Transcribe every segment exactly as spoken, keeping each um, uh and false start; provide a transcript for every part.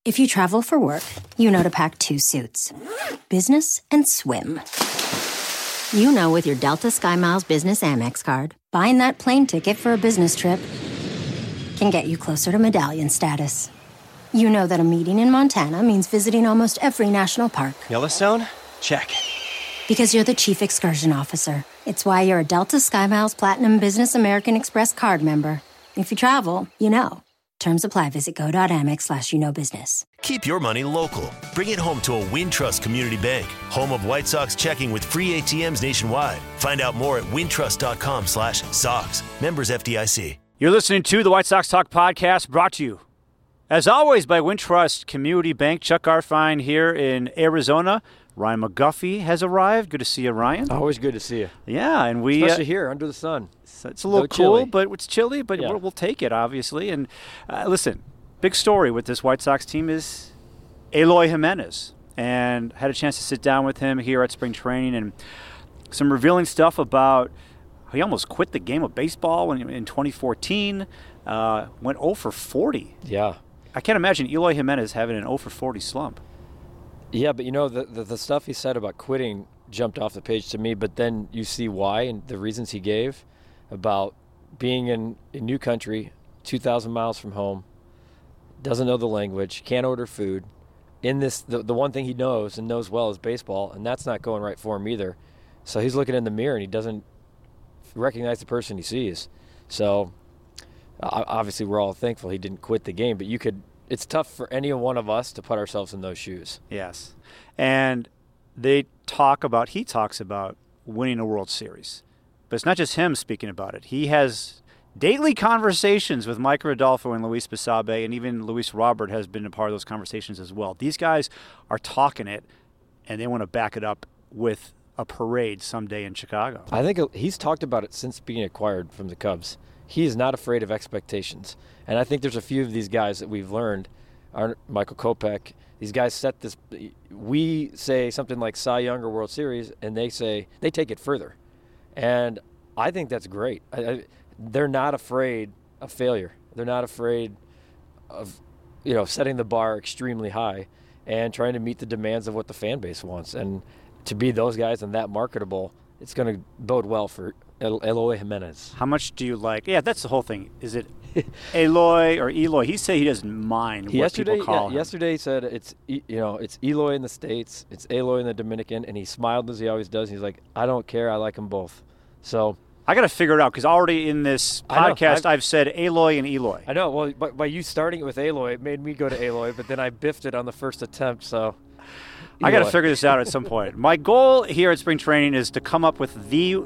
If you travel for work, you know to pack two suits. Business and swim. You know with your Delta SkyMiles Business Amex card, buying that plane ticket for a business trip can get you closer to medallion status. You know that a meeting in Montana means visiting almost every national park. Yellowstone? Check. Because you're the chief excursion officer. It's why you're a Delta SkyMiles Platinum Business American Express card member. If you travel, you know. Terms apply. Visit go.amex slash you know business. Keep your money local. Bring it home to a Wintrust Community Bank, home of White Sox checking with free A T Ms nationwide. Find out more at wintrust.com slash Sox. Members F D I C. You're listening to the White Sox Talk podcast, brought to you, as always, by Wintrust Community Bank. Chuck Garfien here in Arizona. Ryan McGuffey has arrived. Good to see you, Ryan. Always good to see you. Yeah, and we especially uh, here under the sun. It's a little no cool, chilly. but it's chilly. But yeah. we'll, we'll take it, obviously. And uh, listen, big story with this White Sox team is Eloy Jimenez, and had a chance to sit down with him here at spring training, and some revealing stuff about he almost quit the game of baseball when, in twenty fourteen. Uh, went oh for forty. Yeah. I can't imagine Eloy Jimenez having an oh for forty slump. Yeah, but you know, the, the the stuff he said about quitting jumped off the page to me, but then you see why and the reasons he gave about being in a new country, two thousand miles from home, doesn't know the language, can't order food. In this, the, the one thing he knows and knows well is baseball, and that's not going right for him either. So he's looking in the mirror and he doesn't recognize the person he sees. So obviously we're all thankful he didn't quit the game, but you could, it's tough for any one of us to put ourselves in those shoes. Yes. And they talk about, he talks about winning a World Series. But it's not just him speaking about it. He has daily conversations with Mike Rodolfo and Luis Basabe, and even Luis Robert has been a part of those conversations as well. These guys are talking it, and they want to back it up with a parade someday in Chicago. I think he's talked about it since being acquired from the Cubs. He is not afraid of expectations. And I think there's a few of these guys that we've learned, aren't Michael Kopech. These guys set this, we say something like Cy Young or World Series, and they say, they take it further. And I think that's great. I, I, they're not afraid of failure. They're not afraid of, you know, setting the bar extremely high and trying to meet the demands of what the fan base wants. And to be those guys and that marketable, it's going to bode well for El- Eloy Jimenez. How much do you like? Yeah, that's the whole thing. Is it Eloy or Eloy? He said he doesn't mind he what yesterday, people call yeah, him. Yesterday he said it's you know it's Eloy in the States, it's Eloy in the Dominican, and he smiled as he always does. He's like, I don't care, I like them both. So I got to figure it out because already in this podcast I've, I've said Eloy and Eloy. I know. Well, but by you starting it with Eloy, it made me go to Eloy, but then I biffed it on the first attempt. So I got to figure this out at some point. My goal here at spring training is to come up with the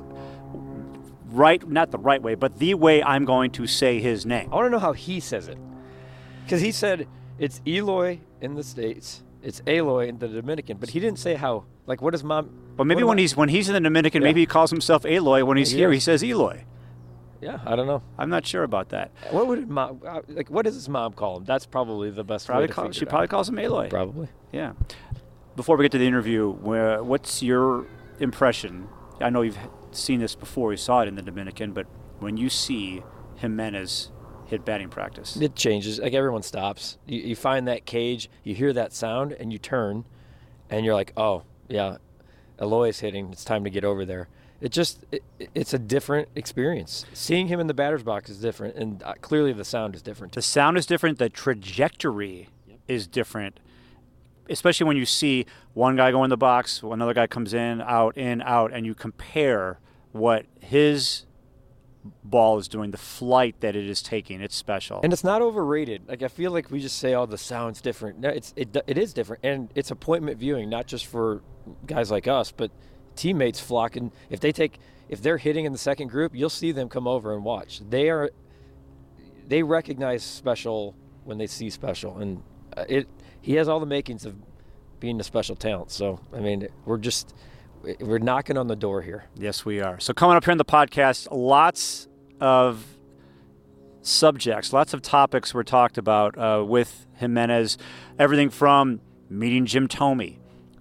right, not the right way, but the way I'm going to say his name. I want to know how he says it, because he said it's Eloy in the States, it's Eloy in the Dominican, but he didn't say how. Like, what does mom? Well, maybe when he's when he's in the Dominican, yeah. maybe he calls himself Eloy. When he's he here, is. he says Eloy. Yeah, I don't know. I'm not sure about that. What would mom like? What does his mom call him? That's probably the best probably way to call, figure She it probably out. calls him Eloy. Probably. Yeah. Before we get to the interview, where, what's your impression? I know you've seen this before. You saw it in the Dominican, but when you see Jimenez hit batting practice, it changes. Like, everyone stops. You, you find that cage, you hear that sound, and you turn, and you're like, oh, yeah, Eloy's hitting. It's time to get over there. It just, it, it's a different experience. Seeing him in the batter's box is different, and uh, clearly the sound is different. The sound is different. The trajectory yep. is different, especially when you see one guy go in the box, another guy comes in, out, in, out, and you compare what his ball is doing, the flight that it is taking. It's special. And it's not overrated. Like, I feel like we just say, oh, the sound's different. No, it's it, it is different, and it's appointment viewing, not just for guys like us, but teammates flocking. If they take, if they're hitting in the second group, you'll see them come over and watch. They are, they recognize special when they see special, and it. He has all the makings of being a special talent. So, I mean, we're just, we're knocking on the door here. Yes, we are. So coming up here in the podcast, lots of subjects, lots of topics were talked about uh, with Jimenez. Everything from meeting Jim Thome,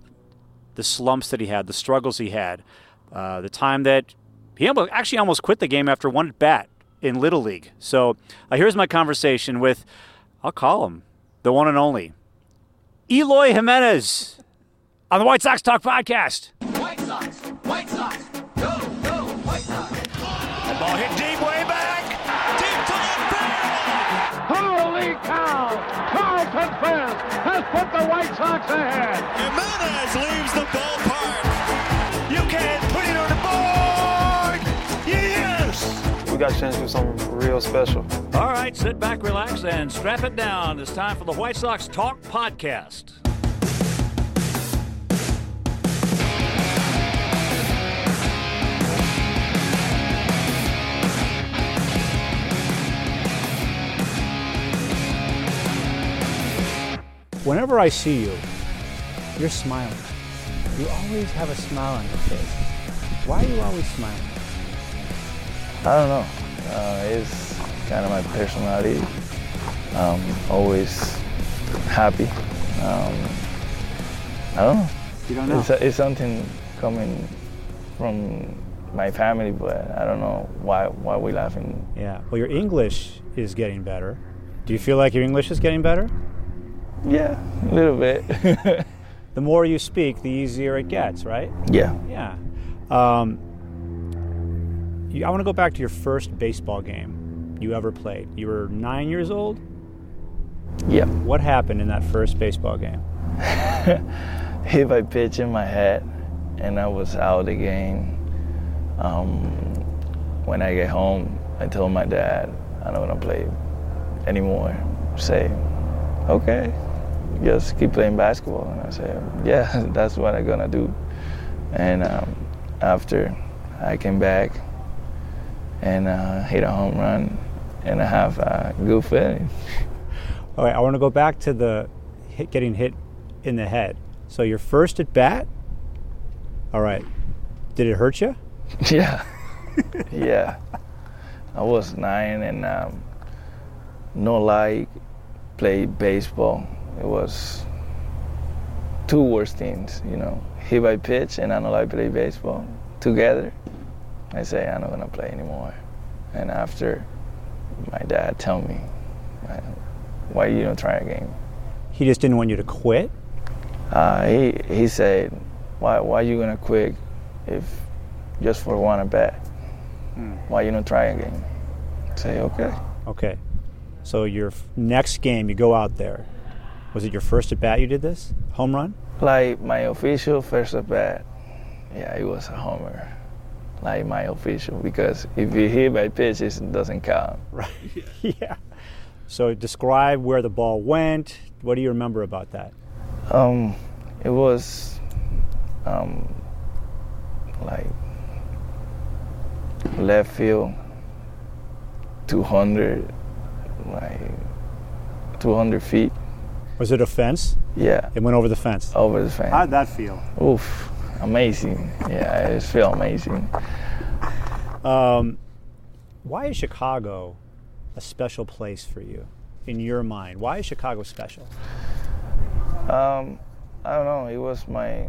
the slumps that he had, the struggles he had, uh, the time that he almost, actually almost quit the game after one at bat in Little League. So uh, here's my conversation with, I'll call him, the one and only, Eloy Jimenez on the White Sox Talk podcast. White Sox, White Sox, go, go, White Sox. The ball hit deep way back, deep to left field. Holy cow! Carlton Fisk has put the White Sox ahead. Jimenez leaves the ballpark. You can't put it on the board. Yes. We got a chance to do something real special. All right, sit back, relax, and strap it down. It's time for the White Sox Talk podcast. Whenever I see you, you're smiling. You always have a smile on your face. Why are you always smiling? I don't know. Uh, it's kind of my personality. Um, always happy. Um, I don't know. You don't know? It's, it's something coming from my family, but I don't know why why we laughing. Yeah. Well, your English is getting better. Do you feel like your English is getting better? Yeah, a little bit. The more you speak, the easier it gets, right? Yeah. Yeah. Um, you, I want to go back to your first baseball game you ever played. You were nine years old? Yeah. What happened in that first baseball game? Hit by pitch in my head, and I was out of the game. Um, when I get home, I told my dad, I'm not going to play anymore. Say, okay, just keep playing basketball. And I said, yeah, that's what I'm going to do. And um, after I came back and uh, hit a home run, and I have a good feeling. All right, I want to go back to the hit, getting hit in the head. So your first at bat, all right, did it hurt you? Yeah, yeah. I was nine and um, no lie, played baseball. It was two worst things, you know, hit by pitch and I know I play baseball together. I say I'm not gonna play anymore. And after my dad tell me, why you don't try again? He just didn't want you to quit? Uh, he he said, why why you gonna quit if just for one at bat? Hmm. Why you don't try again? Say okay. Okay. So your f- next game, you go out there. Was it your first at bat you did this? Home run? Like my official first at bat, yeah, it was a homer. Like my official, because if you hit by pitch, it doesn't count. Right. Yeah. So describe where the ball went. What do you remember about that? Um, it was um, like left field, two hundred, like two hundred feet. Was it a fence? Yeah. It went over the fence? Over the fence. How did that feel? Oof, amazing. Yeah, it felt amazing. Um, why is Chicago a special place for you, in your mind? Why is Chicago special? Um, I don't know. It was my,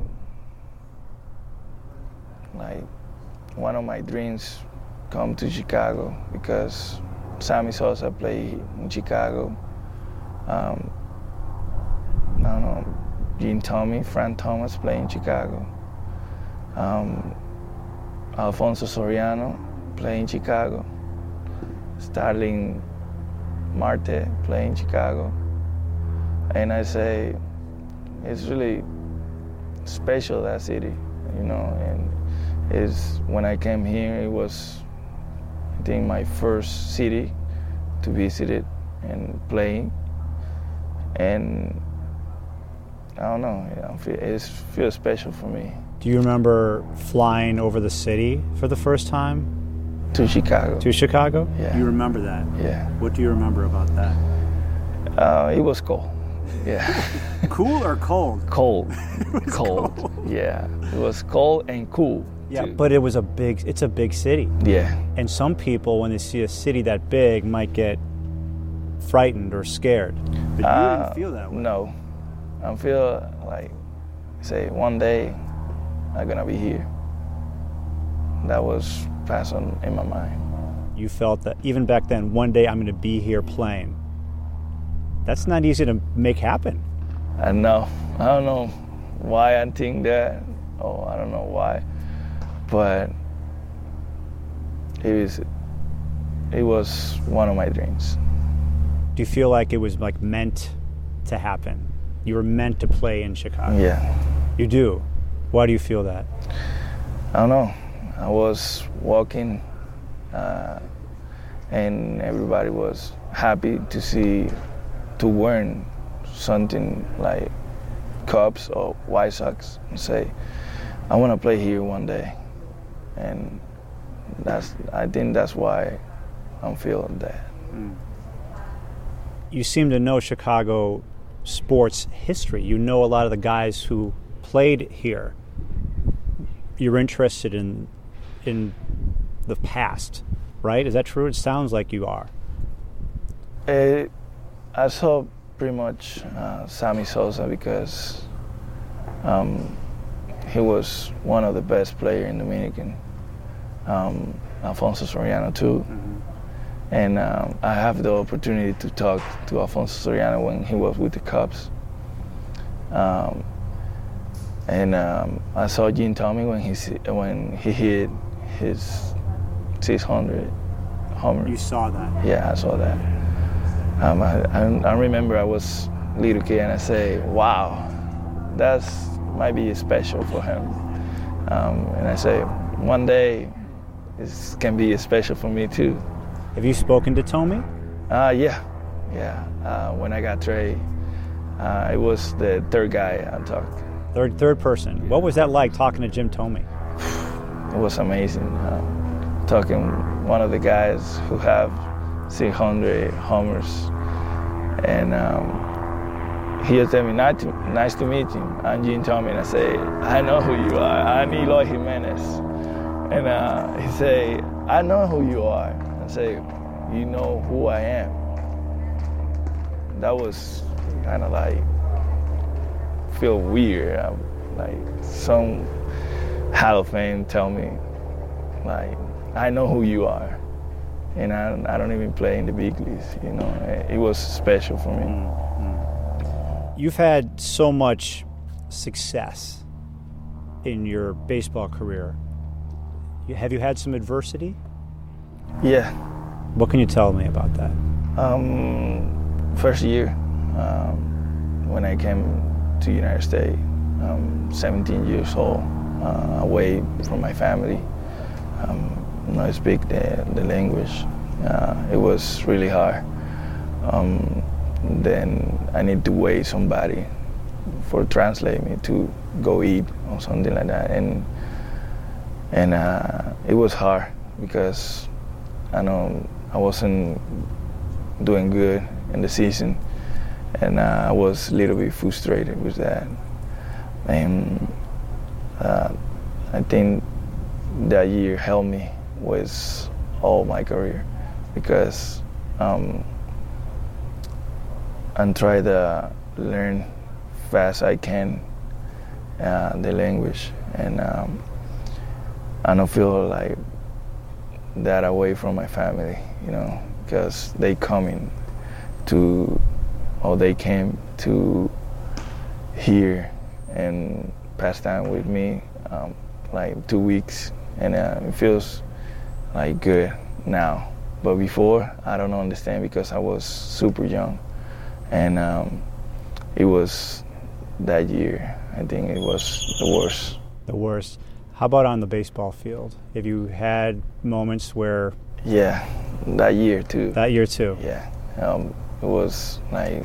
like, one of my dreams come to Chicago because Sammy Sosa played in Chicago. Um, I don't know, Gene Tomey, Frank Thomas played in Chicago. Um, Alfonso Soriano played in Chicago. Starling Marte played in Chicago. And I say, it's really special, that city, you know, and it's, when I came here, it was, I think, my first city to visit it and playing. And I don't know, you know it feels special for me. Do you remember flying over the city for the first time? To Chicago. To Chicago? Yeah. You remember that? Yeah. What do you remember about that? Uh, it was cold. Yeah. Cool or cold? Cold. It cold. cold. Yeah. It was cold and cool. Yeah, too. but it was a big, it's a big city. Yeah. And some people, when they see a city that big, might get frightened or scared. But you uh, didn't feel that way. No. I feel like, say, one day I'm gonna be here. That was passed on in my mind. You felt that even back then, one day I'm gonna be here playing. That's not easy to make happen. I know. I don't know why I think that. Oh, I don't know why. But it was, it was one of my dreams. Do you feel like it was like meant to happen? You were meant to play in Chicago? Yeah. You do? Why do you feel that? I don't know. I was walking uh, and everybody was happy to see, to wear something like Cubs or White Sox and say, I want to play here one day. And that's, I think that's why I'm feeling that. Mm. You seem to know Chicago sports history. You know a lot of the guys who played here. You're interested in in the past, right? Is that true? It sounds like you are. Uh, I saw pretty much uh, Sammy Sosa because um, he was one of the best players in Dominican. Um, Alfonso Soriano too. Mm-hmm. And um, I have the opportunity to talk to Alfonso Soriano when he was with the Cubs. Um, and um, I saw Jim Thome when he when he hit his six hundred homer. You saw that? Yeah, I saw that. Um, I, I, I remember I was a little kid and I say, wow, that's might be special for him. Um, and I say, one day this can be special for me too. Have you spoken to Thome? Uh, yeah, yeah. Uh, when I got traded, uh, it was the third guy I talked. Third, third person. What was that like talking to Jim Thome? It was amazing. Uh, talking one of the guys who have six hundred homers, and um, he just told me, nice to, nice to meet you. I'm Jim Thome, and I say, I know who you are. I'm Eloy Jimenez. And uh, he say, I know who you are. Say, you know who I am. That was kind of like feel weird. I, like some Hall of Fame tell me, like, I know who you are, and I, I don't even play in the big leagues. You know, it, it was special for me. Mm-hmm. You've had so much success in your baseball career. Have you had some adversity? Yeah. What can you tell me about that? Um, first year, um, when I came to the United States, um, seventeen years old, uh, away from my family, um, not speak the, the language. Uh, it was really hard. Um, then I need to wait somebody for translate me to go eat or something like that, and and uh, it was hard because I know I wasn't doing good in the season, and uh, I was a little bit frustrated with that. And uh, I think that year helped me with all my career because um, I try to learn fast I can uh, the language, and um, I don't feel like that away from my family, you know, because they coming to, or they came to here and pass time with me, um, like two weeks, and uh, it feels like good now. But before, I don't understand because I was super young, and um, it was that year. I think it was the worst. The worst. How about on the baseball field? Have you had moments where... Yeah, that year too. That year too? Yeah. Um, it was like...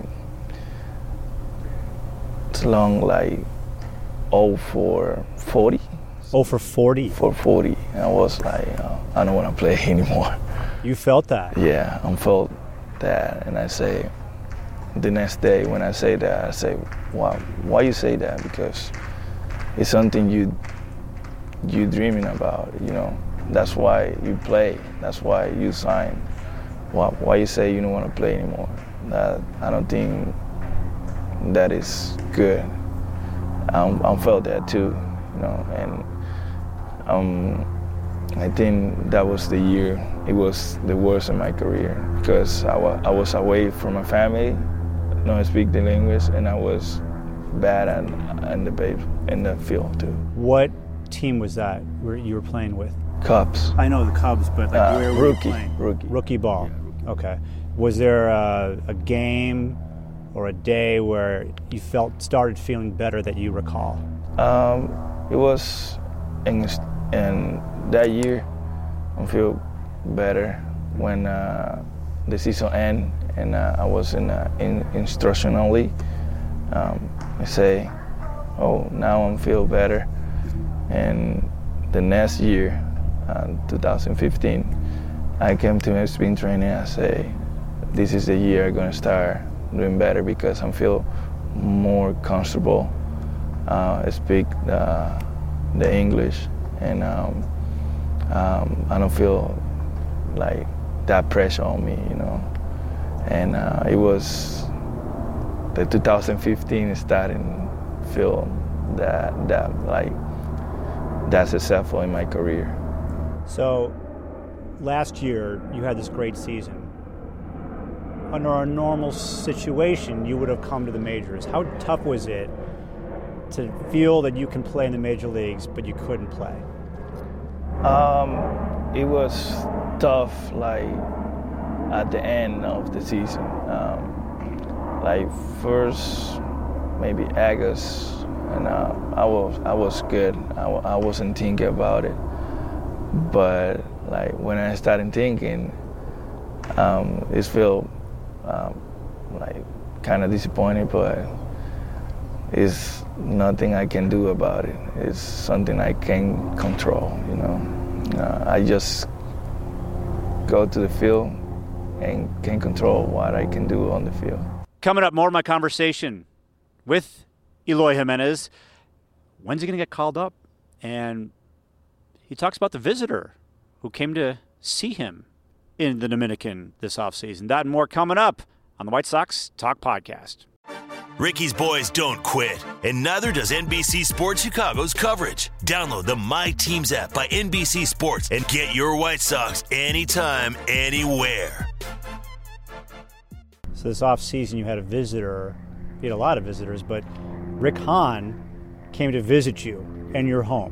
It's long, like oh for forty. oh for forty? For forty. And I was like, uh, I don't want to play anymore. You felt that? Yeah, I felt that. And I say, the next day when I say that, I say, why, why you say that? Because it's something you... you're dreaming about, you know. That's why you play. That's why you sign. Why, why you say you don't want to play anymore? That I don't think that is good. I'm, I felt that too, you know. And um, I think that was the year. It was the worst in my career because I, wa- I was away from my family, not speak the language, and I was bad and in the base, in the field too. What team was that where you were playing with? Cubs. I know the Cubs, but like Uh, where were rookie, you playing? rookie. Rookie ball. Yeah, rookie. Okay. Was there a, a game or a day where you felt started feeling better that you recall? Um, it was in, in that year. I feel better when uh, the season ended and uh, I was in uh, in instructional league. Um, I say, oh, now I feel better. And the next year, uh, two thousand fifteen, I came to spring training. I say, this is the year I'm gonna start doing better because I feel more comfortable. Uh, I speak uh, the English, and um, um, I don't feel like that pressure on me, you know. And uh, it was the two thousand fifteen starting feel that that like that successful in my career. So, last year you had this great season. Under a normal situation, you would have come to the majors. How tough was it to feel that you can play in the major leagues, but you couldn't play? Um, it was tough, like at the end of the season. Um, like first, maybe August, and uh, I was I was good. I, I wasn't thinking about it, but like when I started thinking, um, it felt um, like kind of disappointed, but it's nothing I can do about it. It's something I can control, you know. Uh, I just go to the field and can control what I can do on the field. Coming up, more of my conversation with Eloy Jimenez. When's he going to get called up? And he talks about the visitor who came to see him in the Dominican this offseason. That and more coming up on the White Sox Talk Podcast. Ricky's boys don't quit, and neither does N B C Sports Chicago's coverage. Download the My Teams app by N B C Sports and get your White Sox anytime, anywhere. So this offseason you had a visitor, you had a lot of visitors, but Rick Hahn came to visit you in your home.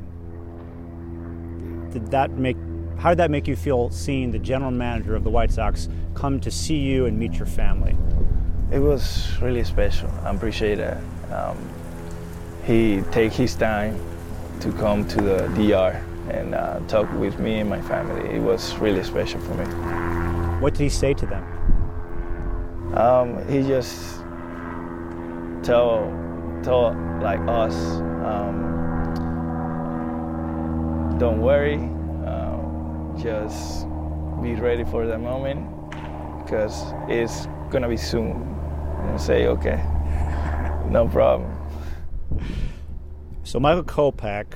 Did that make, how did that make you feel seeing the general manager of the White Sox come to see you and meet your family? It was really special. I appreciate that. Um, he take his time to come to the D R and uh, talk with me and my family. It was really special for me. What did he say to them? Um, he just tell, tell like us, um, don't worry, um, just be ready for the moment because it's gonna be soon. And say, okay, no problem. So Michael Kopech,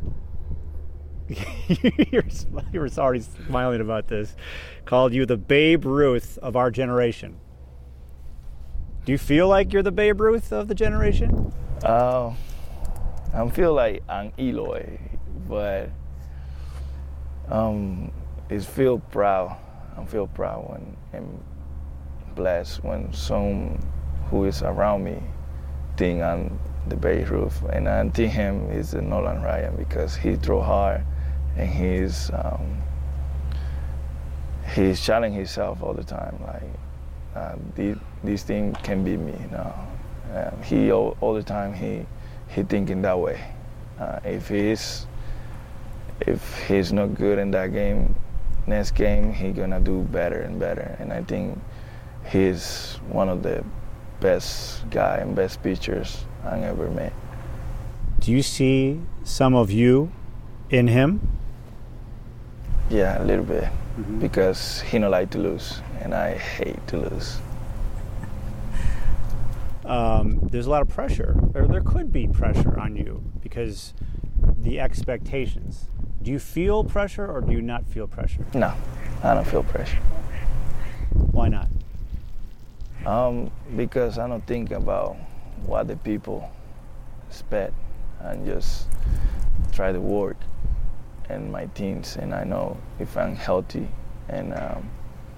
you're, you're already smiling about this, called you the Babe Ruth of our generation. Do you feel like you're the Babe Ruth of the generation? Uh, I feel like I'm Eloy, but um, I feel proud. I feel proud when and blessed when some who is around me think I'm the Babe Ruth, and I think him is the Nolan Ryan because he throw hard and he's um, he's challenging himself all the time. Like uh, these these things can beat me. You know, uh, he all, all the time he he thinking that way. Uh, if he's if he's not good in that game, next game he gonna do better and better. And I think he's one of the best guy and best pitchers I ever met. Do you see some of you in him? Yeah, a little bit, mm-hmm. because he don't like to lose, and I hate to lose. Um, there's a lot of pressure, or there could be pressure on you because the expectations. Do you feel pressure or do you not feel pressure? No, I don't feel pressure. Why not? Um, because I don't think about what the people expect and just try to work in my teams. And I know if I'm healthy and um,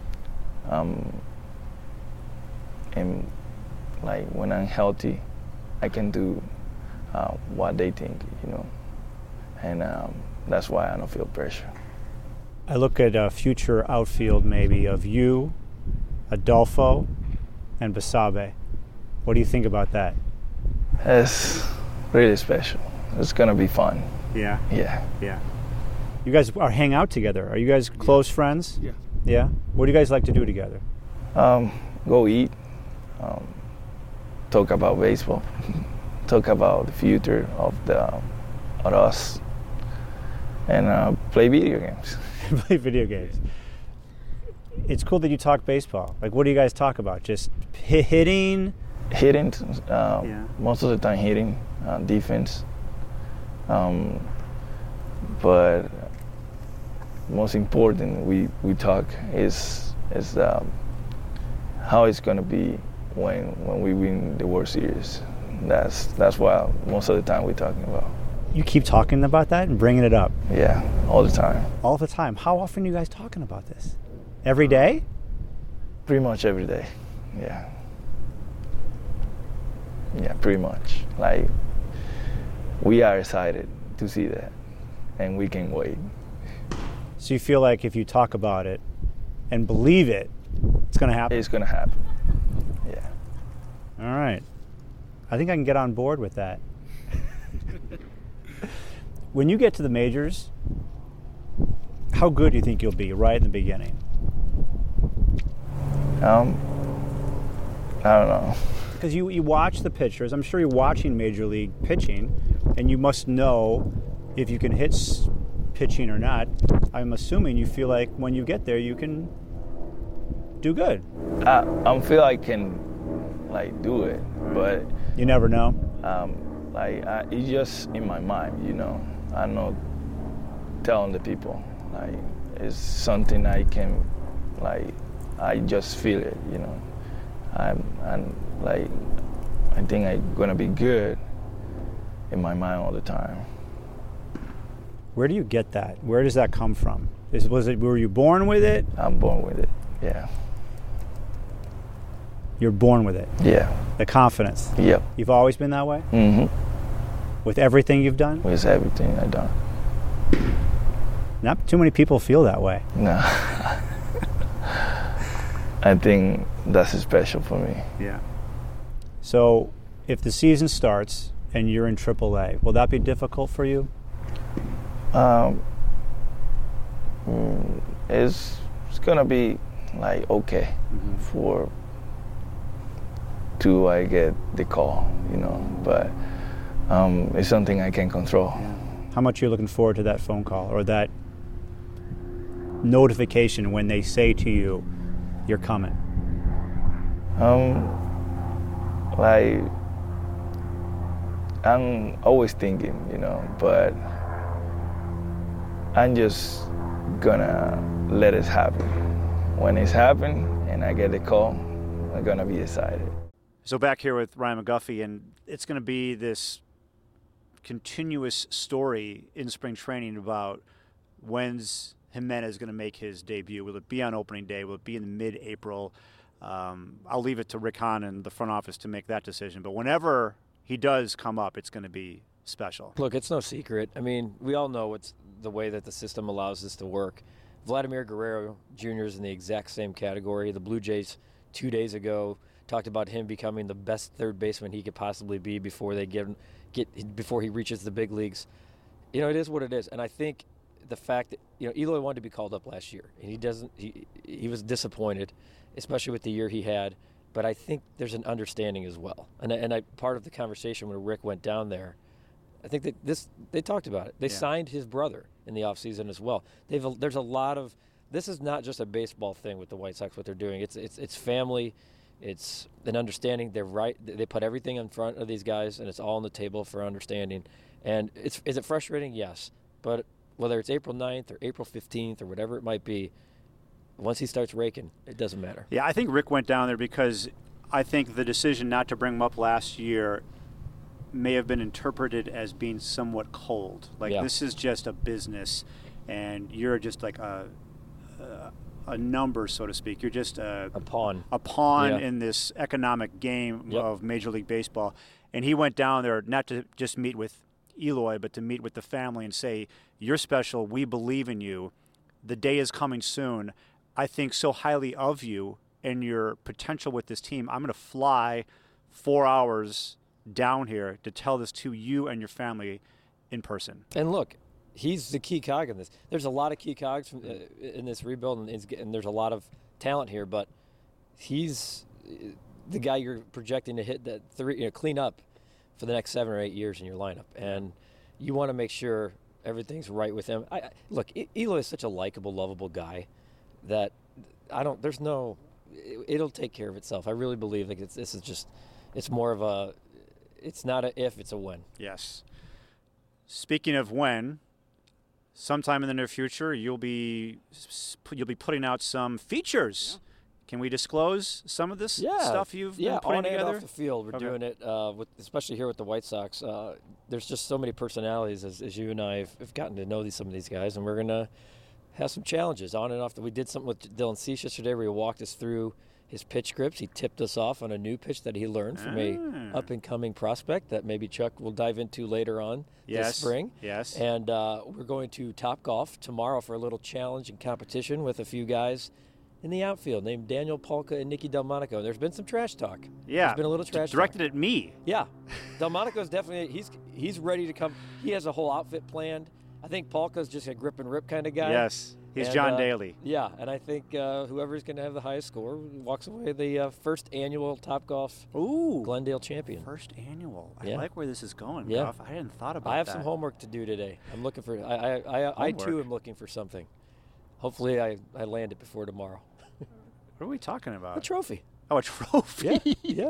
um, and like when I'm healthy I can do uh, what they think, you know, and um, that's why I don't feel pressure. I look at a future outfield maybe of you, Adolfo, and Basabe. What do you think about that? It's really special. It's gonna be fun. Yeah. Yeah. Yeah. You guys are hang out together. Are you guys close yeah. friends? Yeah. Yeah. What do you guys like to do together? Um, go eat. Um, talk about baseball. Talk about the future of the of us. And uh, play video games. Play video games. It's cool that you talk baseball. Like, what do you guys talk about? Just hit, hitting? Hitting. Uh, yeah. Most of the time hitting. Uh, defense. Um, but most important, we, we talk is is um, how it's gonna be when when we win the World Series. That's that's what most of the time we're talking about. You keep talking about that and bringing it up. Yeah, all the time. All the time. How often are you guys talking about this? Every day? Pretty much every day. Yeah. Yeah, pretty much. Like, we are excited to see that, and we can wait. So you feel like if you talk about it and believe it, it's going to happen? It's going to happen. Yeah. All right. I think I can get on board with that. When you get to the majors, how good do you think you'll be right in the beginning? Um, I don't know. Because you, you watch the pitchers. I'm sure you're watching Major League pitching, and you must know if you can hit s- pitching or not. I'm assuming you feel like when you get there, you can do good. I, I feel I can, like, do it, but... You never know? Um, like, I, it's just in my mind, you know. I'm not telling the people. Like, it's something I can, like, I just feel it, you know. I'm, I'm like, I think I'm gonna be good in my mind all the time. Where do you get that? Where does that come from? Is, was it, were you born with it? I'm born with it, yeah. You're born with it? Yeah. The confidence? Yep. You've always been that way? Mm-hmm. With everything you've done? With everything I've done. Not too many people feel that way. No. I think that's special for me. Yeah. So, if the season starts and you're in triple A, will that be difficult for you? Um, it's it's gonna be like okay mm-hmm. for till I get the call, you know. But um, it's something I can control. Yeah. How much are you looking forward to that phone call or that notification when they say to you, "You're coming"? Um, like I'm always thinking, you know, but I'm just gonna let it happen. When it's happened and I get the call, I'm gonna be excited. So back here with Ryan McGuffey, and it's gonna be this continuous story in spring training about when's Jimenez going to make his debut. Will it be on opening day? Will it be in mid-April? Um, I'll leave it to Rick Hahn and the front office to make that decision. But whenever he does come up, it's going to be special. Look, it's no secret. I mean, we all know it's the way that the system allows this to work. Vladimir Guerrero Junior is in the exact same category. The Blue Jays two days ago talked about him becoming the best third baseman he could possibly be before they get, get before he reaches the big leagues. You know, it is what it is. And I think the fact that, you know, Eloy wanted to be called up last year, and he doesn't. He he was disappointed, especially with the year he had. But I think there's an understanding as well. And I, and I part of the conversation when Rick went down there, I think that this they talked about it. They yeah. signed his brother in the offseason as well. They've a, there's a lot of this is not just a baseball thing with the White Sox. What they're doing, it's it's it's family, it's an understanding. They're right. They put everything in front of these guys, and it's all on the table for understanding. And it's is it frustrating? Yes, but whether it's April ninth or April fifteenth or whatever it might be, once he starts raking, it doesn't matter. Yeah, I think Rick went down there because I think the decision not to bring him up last year may have been interpreted as being somewhat cold. Like, yeah. this is just a business, and you're just like a a, a number, so to speak. You're just a, a pawn. A pawn yeah. in this economic game yep. of Major League Baseball. And he went down there not to just meet with Eloy, but to meet with the family and say, you're special. We believe in you. The day is coming soon. I think so highly of you and your potential with this team. I'm going to fly four hours down here to tell this to you and your family in person. And look, he's the key cog in this. There's a lot of key cogs from, uh, in this rebuild, and, it's, and there's a lot of talent here, but he's the guy you're projecting to hit that three, you know, clean up for the next seven or eight years in your lineup. And you want to make sure everything's right with him. I, I, look, Eloy is such a likable, lovable guy that I don't, there's no, it, it'll take care of itself. I really believe like it's, this is just, it's more of a, it's not a if, it's a when. Yes. Speaking of when, sometime in the near future, you'll be you'll be putting out some features. Yeah. Can we disclose some of this yeah. stuff you've yeah, been putting on together? And off the field, we're okay. doing it, uh, with, especially here with the White Sox. Uh, there's just so many personalities, as, as you and I have, have gotten to know these some of these guys, and we're going to have some challenges on and off. The, we did something with Dylan Cease yesterday where he walked us through his pitch scripts. He tipped us off on a new pitch that he learned from ah. a up-and-coming prospect that maybe Chuck will dive into later on yes. this spring. Yes. And uh, we're going to Topgolf tomorrow for a little challenge and competition with a few guys in the outfield named Daniel Polka and Nicky Delmonico. There's been some trash talk. Yeah. There's been a little trash directed talk. at me. Yeah. Delmonico's definitely, he's he's ready to come. He has a whole outfit planned. I think Polka's just a grip and rip kind of guy. Yes. He's and, John uh, Daly. Yeah, and I think uh, whoever's going to have the highest score walks away the uh, first annual Topgolf Ooh, Glendale champion. First annual. I yeah. like where this is going, yeah. Goff. I hadn't thought about that. I have that. some homework to do today. I'm looking for. I I, I, I too am looking for something. Hopefully, I, I land it before tomorrow. What are we talking about? A trophy. Oh, a trophy. Yeah. yeah.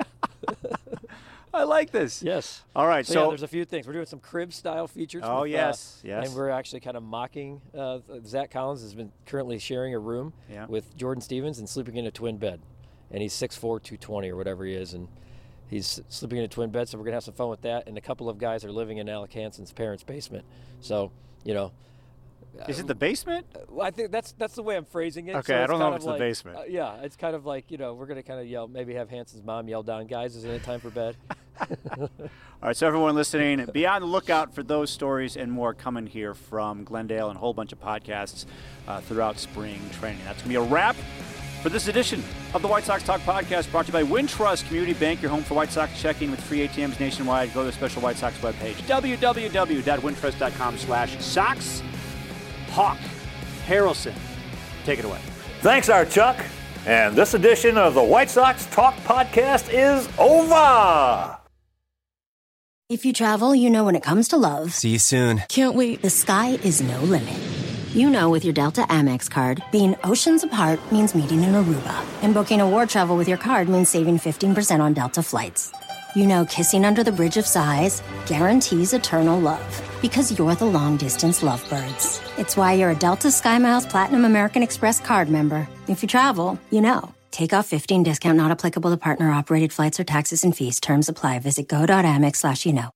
I like this. Yes. All right. So, so yeah, there's a few things. We're doing some crib-style features. Oh, with, yes. Uh, yes. And we're actually kind of mocking. Uh, Zach Collins has been currently sharing a room yeah. with Jordan Stevens and sleeping in a twin bed. And he's six four, two twenty or whatever he is. And he's sleeping in a twin bed, so we're going to have some fun with that. And a couple of guys are living in Alec Hansen's parents' basement. So, you know. Is it the basement? Uh, I think that's that's the way I'm phrasing it. Okay, so I don't know if it's it's like, the basement. Uh, yeah, it's kind of like, you know, we're going to kind of yell, maybe have Hansen's mom yell down, guys, isn't it time for bed? All right, so everyone listening, be on the lookout for those stories and more coming here from Glendale and a whole bunch of podcasts uh, throughout spring training. That's going to be a wrap for this edition of the White Sox Talk Podcast, brought to you by Wintrust Community Bank, your home for White Sox checking with free A T Ms nationwide. Go to the special White Sox webpage, w w w dot wintrust dot com slash Sox. Hawk Harrelson, take it away. Thanks, our Chuck. And this edition of the White Sox Talk Podcast is over. If you travel, you know when it comes to love. See you soon. Can't wait. The sky is no limit. You know with your Delta Amex card, being oceans apart means meeting in Aruba. And booking a war travel with your card means saving fifteen percent on Delta flights. You know kissing under the Bridge of Sighs guarantees eternal love. Because you're the long-distance lovebirds. It's why you're a Delta SkyMiles Platinum American Express card member. If you travel, you know. Take off fifteen discount not applicable to partner-operated flights or taxes and fees. Terms apply. Visit go.amex slash you know.